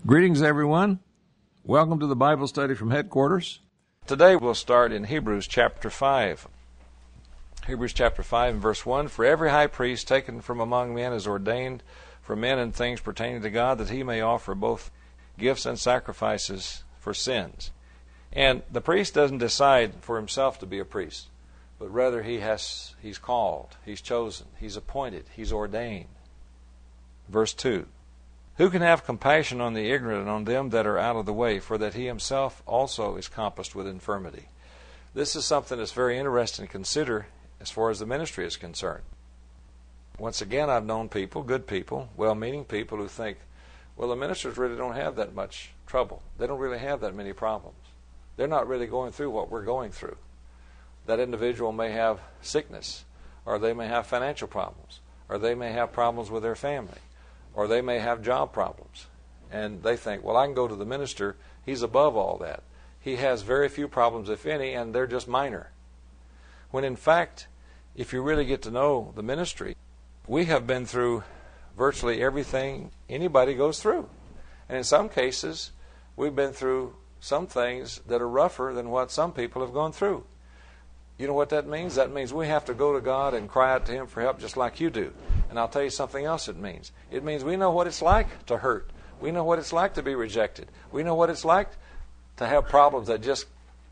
Greetings, everyone. Welcome to the Bible study from headquarters. Today we'll start in Hebrews chapter 5. Hebrews chapter 5 and verse 1. For every high priest taken from among men is ordained for men and things pertaining to God, that he may offer both gifts and sacrifices for sins. And the priest doesn't decide for himself to be a priest, but rather he's called, he's chosen, he's appointed, he's ordained. Verse 2. Who can have compassion on the ignorant and on them that are out of the way, for that he himself also is compassed with infirmity? This is something that's very interesting to consider as far as the ministry is concerned. Once again, I've known people, good people, well-meaning people who think, well, the ministers really don't have that much trouble. They don't really have that many problems. They're not really going through what we're going through. That individual may have sickness, or they may have financial problems, or they may have problems with their family, or they may have job problems. And they think, well, I can go to the minister. He's above all that. He has very few problems, if any, and they're just minor. When in fact, if you really get to know the ministry, we have been through virtually everything anybody goes through. And in some cases, we've been through some things that are rougher than what some people have gone through. You know what that means? That means we have to go to God and cry out to Him for help just like you do. And I'll tell you something else it means. It means we know what it's like to hurt. We know what it's like to be rejected. We know what it's like to have problems that just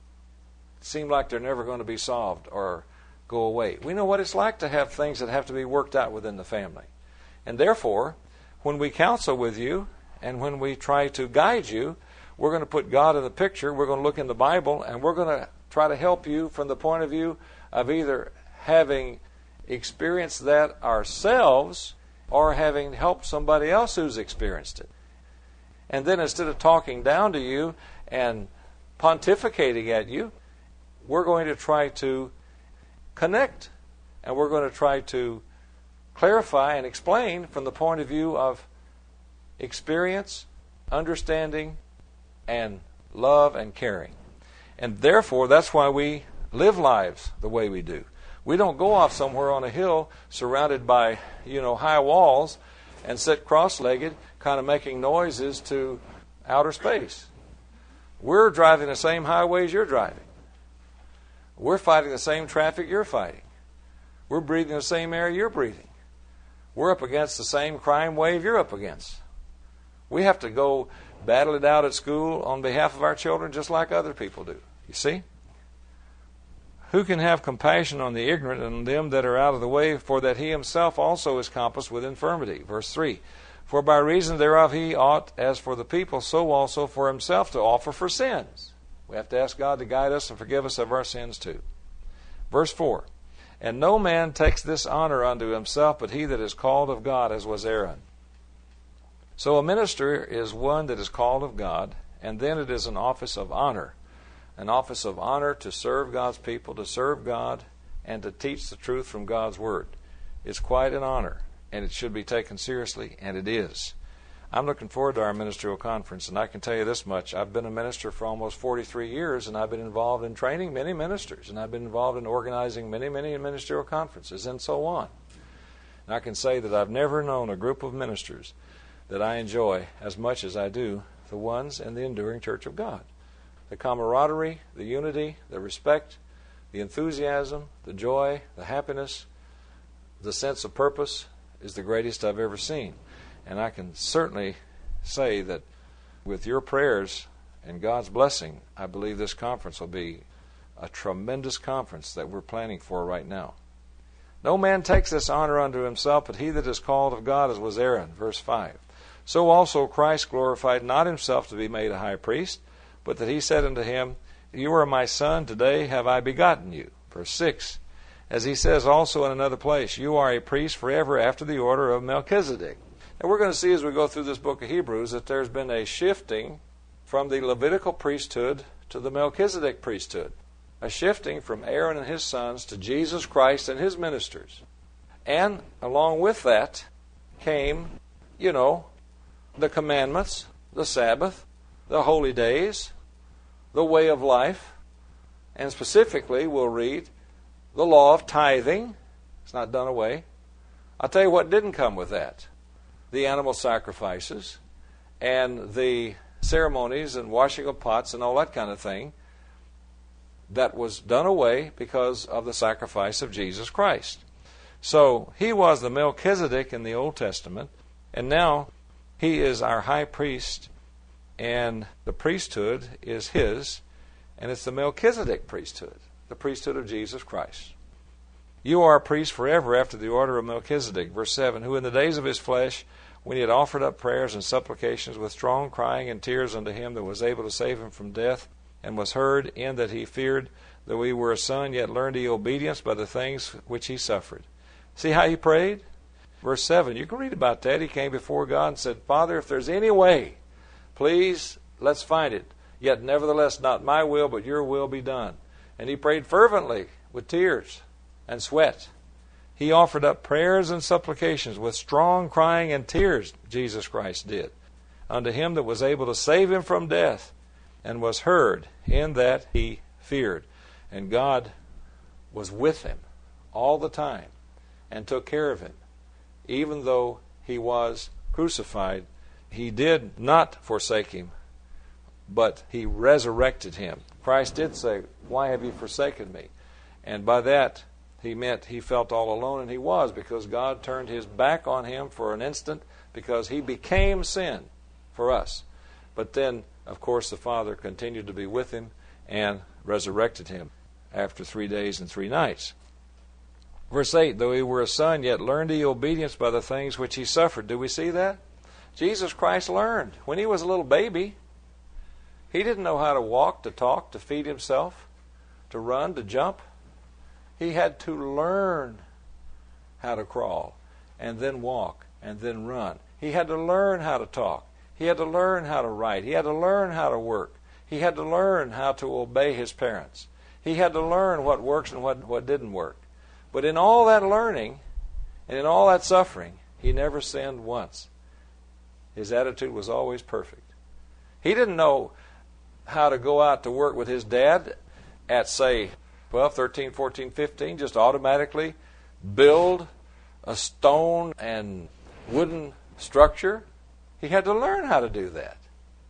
seem like they're never going to be solved or go away. We know what it's like to have things that have to be worked out within the family. And therefore, when we counsel with you and when we try to guide you, we're going to put God in the picture. We're going to look in the Bible, and we're going to try to help you from the point of view of either having experienced that ourselves or having helped somebody else who's experienced it. And then instead of talking down to you and pontificating at you, we're going to try to connect, and we're going to try to clarify and explain from the point of view of experience, understanding, and love and caring. And therefore, that's why we live lives the way we do. We don't go off somewhere on a hill surrounded by, high walls and sit cross-legged, kind of making noises to outer space. We're driving the same highways you're driving. We're fighting the same traffic you're fighting. We're breathing the same air you're breathing. We're up against the same crime wave you're up against. We have to go battle it out at school on behalf of our children just like other people do. You see? Who can have compassion on the ignorant and on them that are out of the way, for that he himself also is compassed with infirmity? Verse 3. For by reason thereof he ought, as for the people, so also for himself to offer for sins. We have to ask God to guide us and forgive us of our sins too. Verse 4. And no man takes this honor unto himself, but he that is called of God, as was Aaron. So a minister is one that is called of God, and then it is an office of honor. An office of honor to serve God's people, to serve God, and to teach the truth from God's Word. It's quite an honor, and it should be taken seriously, and it is. I'm looking forward to our ministerial conference, and I can tell you this much. I've been a minister for almost 43 years, and I've been involved in training many ministers, and I've been involved in organizing many ministerial conferences, and so on. And I can say that I've never known a group of ministers that I enjoy as much as I do the ones in the enduring Church of God. The camaraderie, the unity, the respect, the enthusiasm, the joy, the happiness, the sense of purpose is the greatest I've ever seen. And I can certainly say that with your prayers and God's blessing, I believe this conference will be a tremendous conference that we're planning for right now. No man takes this honor unto himself, but he that is called of God, as was Aaron. Verse 5. So also Christ glorified not himself to be made a high priest, but that he said unto him, You are my son, today have I begotten you. Verse 6. As he says also in another place, You are a priest forever after the order of Melchizedek. And we're going to see as we go through this book of Hebrews that there's been a shifting from the Levitical priesthood to the Melchizedek priesthood. A shifting from Aaron and his sons to Jesus Christ and his ministers. And along with that came, the commandments, the Sabbath, the holy days, the way of life, and specifically we'll read the law of tithing. It's not done away. I'll tell you what didn't come with that. The animal sacrifices and the ceremonies and washing of pots and all that kind of thing that was done away because of the sacrifice of Jesus Christ. So he was the Melchizedek in the Old Testament, and now he is our high priest, and the priesthood is his, and it's the Melchizedek priesthood, the priesthood of Jesus Christ. You are a priest forever after the order of Melchizedek. Verse 7, who in the days of his flesh, when he had offered up prayers and supplications with strong crying and tears unto him that was able to save him from death, and was heard in that he feared, though he were a son, yet learned he obedience by the things which he suffered. See how he prayed? Verse 7, you can read about that. He came before God and said, Father, if there's any way, please, let's find it. Yet nevertheless, not my will, but your will be done. And he prayed fervently with tears and sweat. He offered up prayers and supplications with strong crying and tears, Jesus Christ did, unto him that was able to save him from death, and was heard in that he feared. And God was with him all the time and took care of him. Even though he was crucified, he did not forsake him, but he resurrected him. Christ did say, why have you forsaken me? And by that, he meant he felt all alone, and he was, because God turned his back on him for an instant, because he became sin for us. But then, of course, the Father continued to be with him and resurrected him after 3 days and 3 nights. Verse 8, though he were a son, yet learned he obedience by the things which he suffered. Do we see that? Jesus Christ learned. When he was a little baby, he didn't know how to walk, to talk, to feed himself, to run, to jump. He had to learn how to crawl, and then walk, and then run. He had to learn how to talk. He had to learn how to write. He had to learn how to work. He had to learn how to obey his parents. He had to learn what works and what didn't work. But in all that learning and in all that suffering, he never sinned once. His attitude was always perfect. He didn't know how to go out to work with his dad at, say, 12, 13, 14, 15, just automatically build a stone and wooden structure. He had to learn how to do that.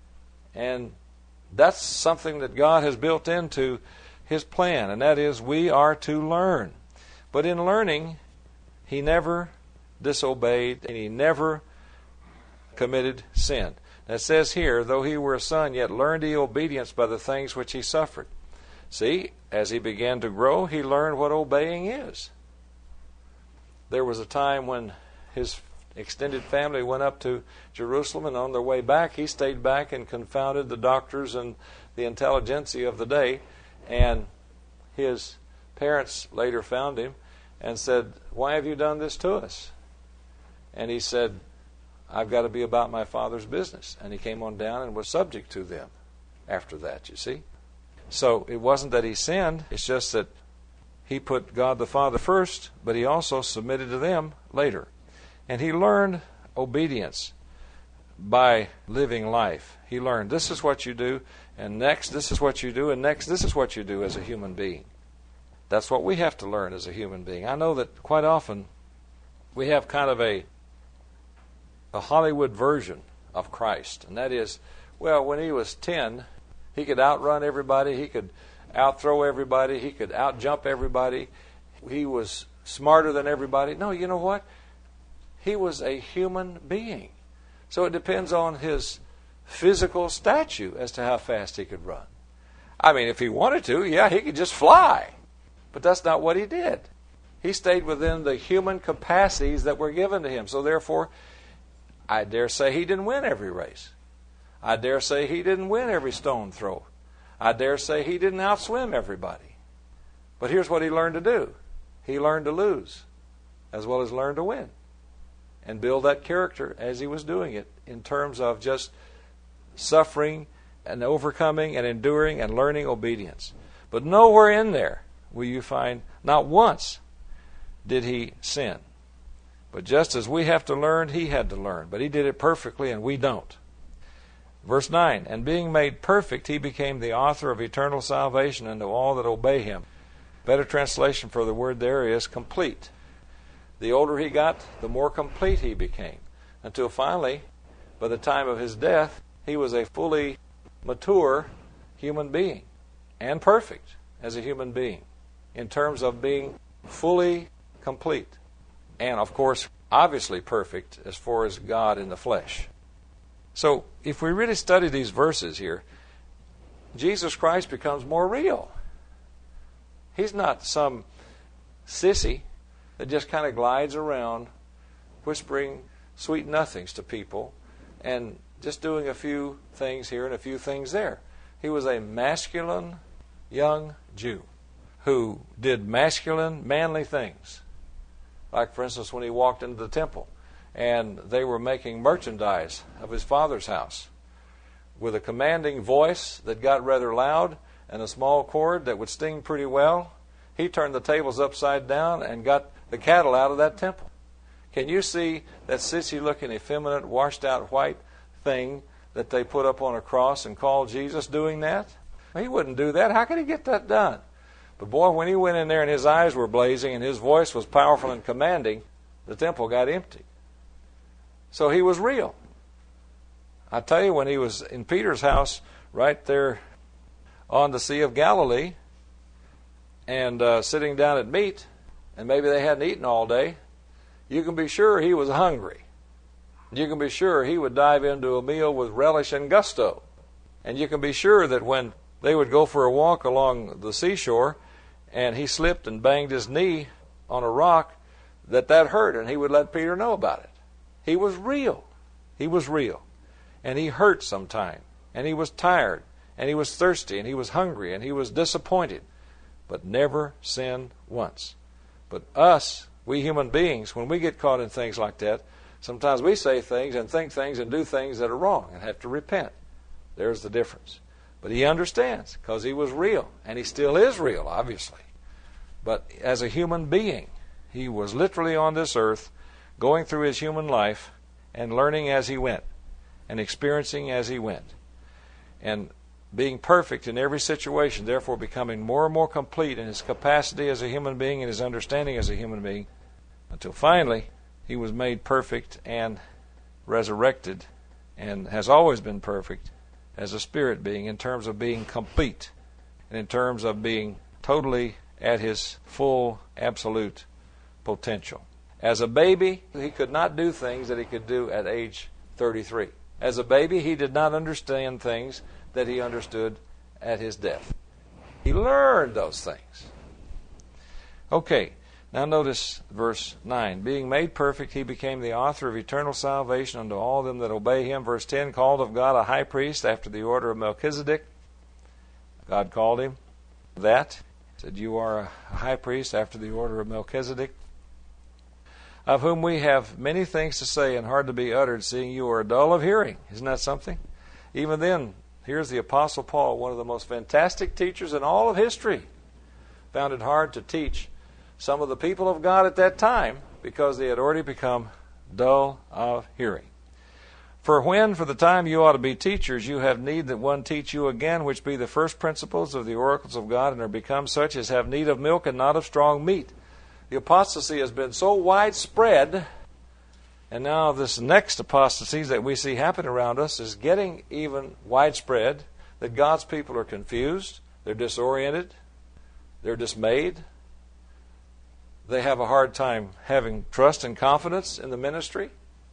And that's something that God has built into his plan, and that is we are to learn. But in learning, he never disobeyed, and he never committed sin. And it says here, though he were a son, yet learned he obedience by the things which he suffered. See, as he began to grow, he learned what obeying is. There was a time when his extended family went up to Jerusalem, and on their way back, he stayed back and confounded the doctors and the intelligentsia of the day. And his parents later found him and said, why have you done this to us? And he said, I've got to be about my Father's business. And he came on down and was subject to them after that, you see. So it wasn't that he sinned, it's just that he put God the Father first, but he also submitted to them later. And he learned obedience by living life. He learned, this is what you do, and next this is what you do, and next this is what you do as a human being. That's what we have to learn as a human being. I know that quite often we have kind of a Hollywood version of Christ, and that is, well, when he was 10, he could outrun everybody, he could outthrow everybody, he could outjump everybody, he was smarter than everybody. No, you know what? He was a human being. So it depends on his physical stature as to how fast he could run. I mean, if he wanted to, yeah, he could just fly. But that's not what he did. He stayed within the human capacities that were given to him. So therefore, I dare say he didn't win every race. I dare say he didn't win every stone throw. I dare say he didn't outswim everybody. But here's what he learned to do. He learned to lose as well as learn to win. And build that character as he was doing it in terms of just suffering and overcoming and enduring and learning obedience. But nowhere in there will you find, not once did he sin. But just as we have to learn, he had to learn. But he did it perfectly and we don't. Verse 9, and being made perfect, he became the author of eternal salvation unto all that obey him. Better translation for the word there is complete. The older he got, the more complete he became, until finally by the time of his death, he was a fully mature human being and perfect as a human being in terms of being fully complete. And, of course, obviously perfect as far as God in the flesh. So, if we really study these verses here, Jesus Christ becomes more real. He's not some sissy that just kind of glides around whispering sweet nothings to people and just doing a few things here and a few things there. He was a masculine young Jew who did masculine, manly things. Like, for instance, when he walked into the temple and they were making merchandise of his father's house with a commanding voice that got rather loud and a small cord that would sting pretty well, he turned the tables upside down and got the cattle out of that temple. Can you see that sissy-looking, effeminate, washed-out white thing that they put up on a cross and called Jesus doing that? He wouldn't do that. How could he get that done? But boy, when he went in there and his eyes were blazing and his voice was powerful and commanding, the temple got empty. So he was real. I tell you, when he was in Peter's house right there on the Sea of Galilee and sitting down at meat, and maybe they hadn't eaten all day, you can be sure he was hungry. You can be sure he would dive into a meal with relish and gusto. And you can be sure that when they would go for a walk along the seashore and he slipped and banged his knee on a rock, that hurt, and he would let Peter know about it. He was real. He was real. And he hurt sometime. And he was tired. And he was thirsty. And he was hungry. And he was disappointed. But never sinned once. But us, we human beings, when we get caught in things like that, sometimes we say things and think things and do things that are wrong and have to repent. There's the difference. But he understands because he was real. And he still is real, obviously. But as a human being, he was literally on this earth, going through his human life and learning as he went and experiencing as he went. And being perfect in every situation, therefore becoming more and more complete in his capacity as a human being and his understanding as a human being, until finally he was made perfect and resurrected and has always been perfect as a spirit being in terms of being complete and in terms of being totally at his full, absolute potential. As a baby, he could not do things that he could do at age 33. As a baby, he did not understand things that he understood at his death. He learned those things. Okay, now notice verse 9. Being made perfect, he became the author of eternal salvation unto all them that obey him. Verse 10, called of God a high priest after the order of Melchizedek. God called him that. He said, you are a high priest after the order of Melchizedek, of whom we have many things to say and hard to be uttered, seeing you are dull of hearing. Isn't that something? Even then, here's the Apostle Paul, one of the most fantastic teachers in all of history, found it hard to teach some of the people of God at that time because they had already become dull of hearing. For when, for the time you ought to be teachers, you have need that one teach you again, which be the first principles of the oracles of God, and are become such as have need of milk and not of strong meat. The apostasy has been so widespread, and now this next apostasy that we see happen around us is getting even widespread, that God's people are confused, they're disoriented, they're dismayed, they have a hard time having trust and confidence in the ministry,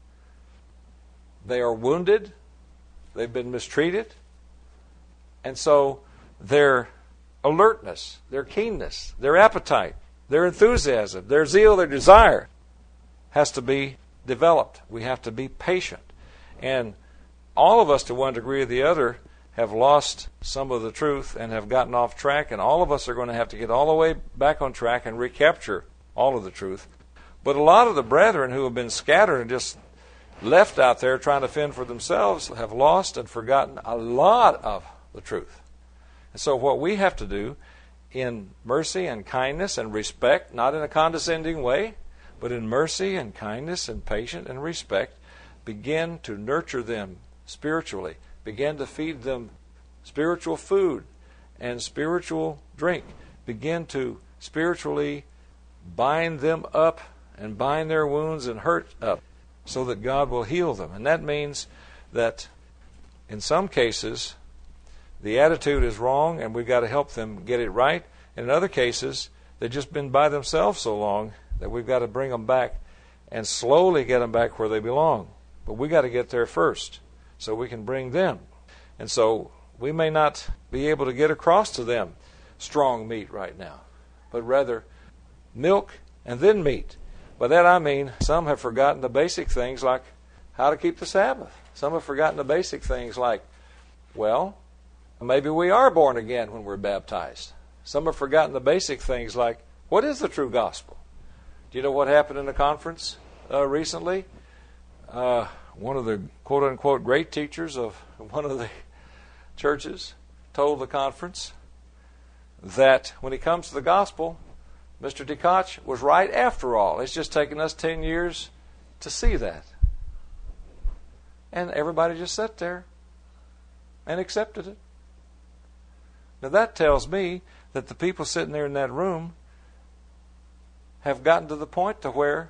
they are wounded, they've been mistreated, and so their alertness, their keenness, their appetite, their enthusiasm, their zeal, their desire has to be developed. We have to be patient. And all of us, to one degree or the other, have lost some of the truth and have gotten off track, and all of us are going to have to get all the way back on track and recapture all of the truth. But a lot of the brethren who have been scattered and just left out there trying to fend for themselves have lost and forgotten a lot of the truth. And so what we have to do in mercy and kindness and respect, not in a condescending way, but in mercy and kindness and patience and respect, begin to nurture them spiritually, begin to feed them spiritual food and spiritual drink, begin to spiritually bind them up and bind their wounds and hurt up so that God will heal them. And that means that in some cases the attitude is wrong and we've got to help them get it right. And in other cases, they've just been by themselves so long that we've got to bring them back and slowly get them back where they belong. But we've got to get there first so we can bring them. And so we may not be able to get across to them strong meat right now, but rather milk and then meat. By that I mean some have forgotten the basic things like how to keep the Sabbath. Some have forgotten the basic things like, well, maybe we are born again when we're baptized. Some have forgotten the basic things like, what is the true gospel? Do you know what happened in the conference recently? One of the quote-unquote great teachers of one of the churches told the conference that when it comes to the gospel, Mr. DeKoch was right after all. It's just taken us 10 years to see that. And everybody just sat there and accepted it. Now that tells me that the people sitting there in that room have gotten to the point to where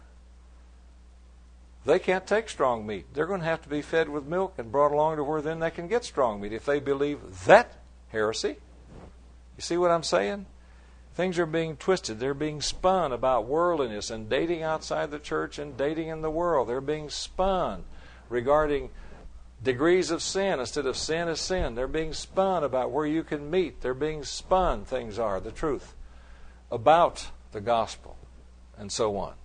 they can't take strong meat. They're going to have to be fed with milk and brought along to where then they can get strong meat if they believe that heresy. You see what I'm saying? Things are being twisted. They're being spun about worldliness and dating outside the church and dating in the world. They're being spun regarding degrees of sin instead of sin is sin. They're being spun about where you can meet. They're being spun, things are, the truth, about the gospel, and so on.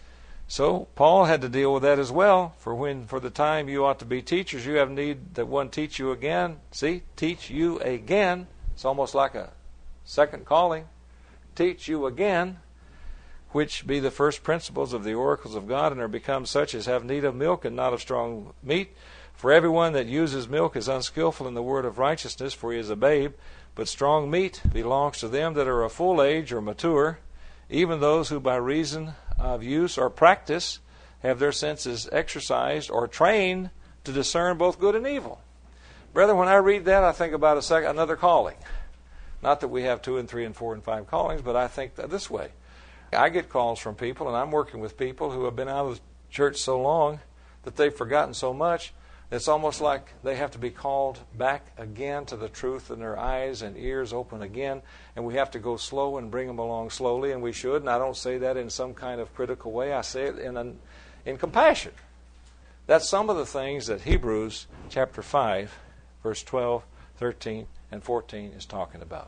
So Paul had to deal with that as well. For the time you ought to be teachers, you have need that one teach you again. See, teach you again. It's almost like a second calling. Teach you again, which be the first principles of the oracles of God, and are become such as have need of milk and not of strong meat. For everyone that uses milk is unskillful in the word of righteousness, for he is a babe. But strong meat belongs to them that are of full age or mature, even those who by reason of use or practice have their senses exercised or trained to discern both good and evil. Brethren, when I read that, I think about another calling. Not that we have 2 and 3 and 4 and 5 callings, but I think that this way. I get calls from people, and I'm working with people who have been out of the church so long that they've forgotten so much. It's almost like they have to be called back again to the truth, and their eyes and ears open again, and we have to go slow and bring them along slowly, and we should. And I don't say that in some kind of critical way. I say it in compassion. That's some of the things that Hebrews chapter 5, verse 12, 13, and 14 is talking about.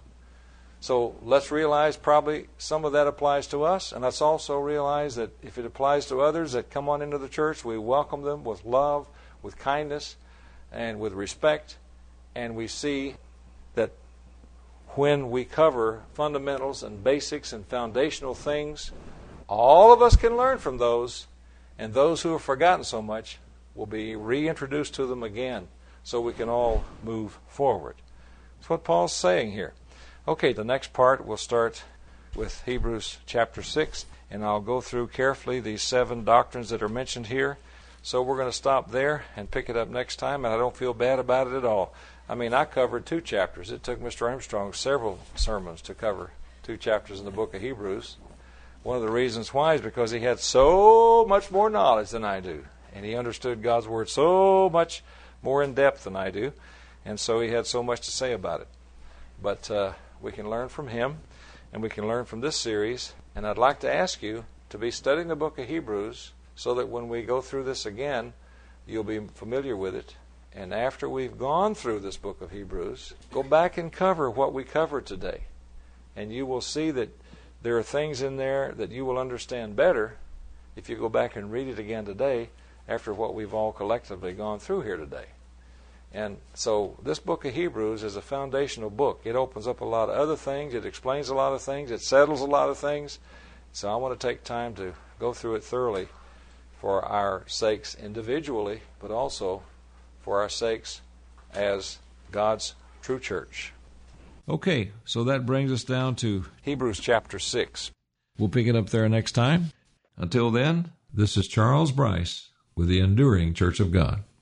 So let's realize probably some of that applies to us, and let's also realize that if it applies to others that come on into the church, we welcome them with love, with kindness, and with respect, and we see that when we cover fundamentals and basics and foundational things, all of us can learn from those, and those who have forgotten so much will be reintroduced to them again so we can all move forward. That's what Paul's saying here. Okay, the next part we'll start with Hebrews chapter 6, and I'll go through carefully these 7 doctrines that are mentioned here. So we're going to stop there and pick it up next time, and I don't feel bad about it at all. I mean, I covered 2 chapters. It took Mr. Armstrong several sermons to cover 2 chapters in the book of Hebrews. One of the reasons why is because he had so much more knowledge than I do, and he understood God's Word so much more in depth than I do, and so he had so much to say about it. But we can learn from him, and we can learn from this series, and I'd like to ask you to be studying the book of Hebrews so that when we go through this again, you'll be familiar with it. And after we've gone through this book of Hebrews, go back and cover what we covered today. And you will see that there are things in there that you will understand better if you go back and read it again today after what we've all collectively gone through here today. And so this book of Hebrews is a foundational book. It opens up a lot of other things. It explains a lot of things. It settles a lot of things. So I want to take time to go through it thoroughly for our sakes individually, but also for our sakes as God's true church. Okay, so that brings us down to Hebrews chapter 6. We'll pick it up there next time. Until then, this is Charles Bryce with the Enduring Church of God.